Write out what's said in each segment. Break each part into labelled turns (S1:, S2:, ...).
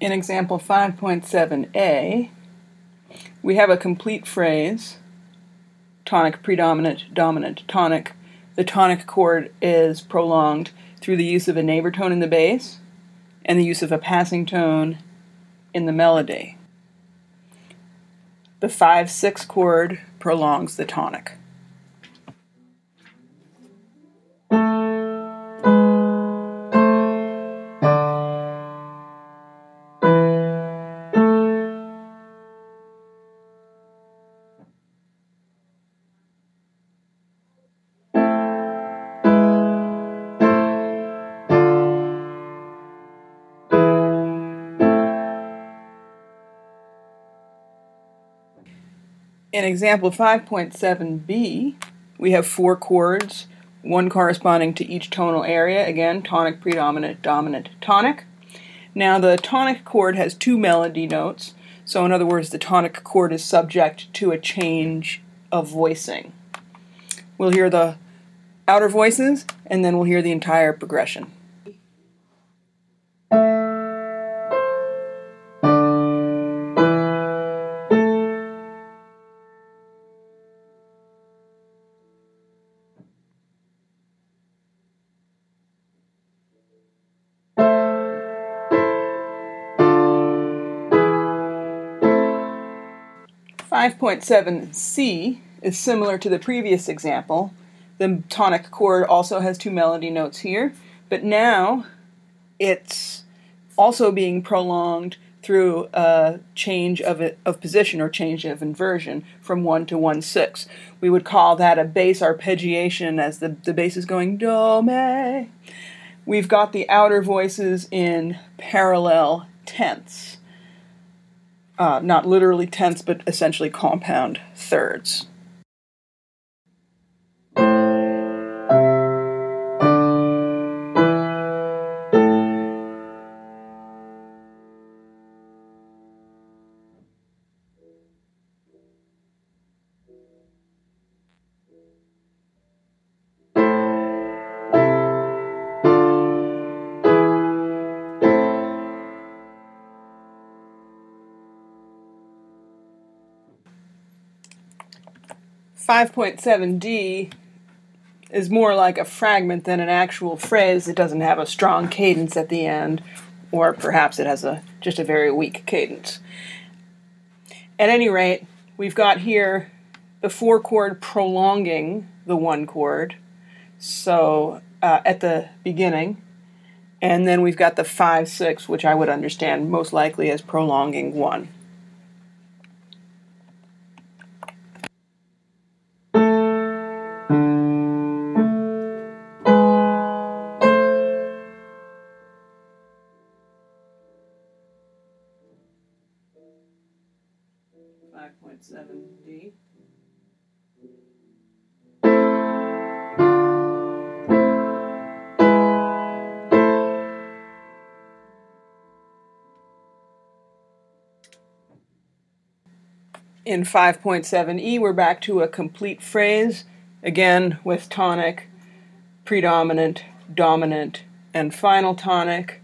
S1: In example 5.7a, we have a complete phrase, tonic, predominant, dominant, tonic. The tonic chord is prolonged through the use of a neighbor tone in the bass and the use of a passing tone in the melody. The 5/6 chord prolongs the tonic. In example 5.7b, we have 4 chords, one corresponding to each tonal area. Again, tonic, predominant, dominant, tonic. Now the tonic chord has 2 melody notes, so in other words, the tonic chord is subject to a change of voicing. We'll hear the outer voices, and then we'll hear the entire progression. 5.7c is similar to the previous example. The tonic chord also has 2 melody notes here, but now it's also being prolonged through a change of position or change of inversion from 1 to 1/6. We would call that a bass arpeggiation, as the bass is going do, me. We've got the outer voices in parallel tenths. Not literally tenths, but essentially compound thirds. .7d is more like a fragment than an actual phrase. It doesn't have a strong cadence at the end, or perhaps it has just a very weak cadence. At any rate, we've got here the 4 chord prolonging the 1 chord, so at the beginning, and then we've got the 5/6, which I would understand most likely as prolonging 1. .7d. In 5.7e, we're back to a complete phrase, again with tonic, predominant, dominant, and final tonic.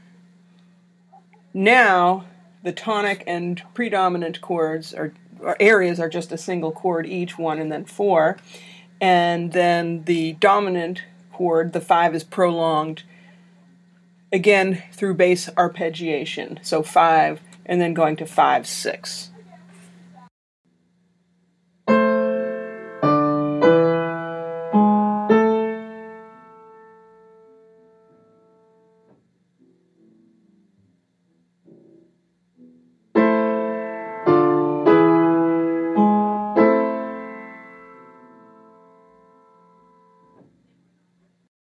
S1: Now, the tonic and predominant chords or areas are just a single chord each, 1 and then 4. And then the dominant chord, the 5, is prolonged again through bass arpeggiation. So 5 and then going to 5/6.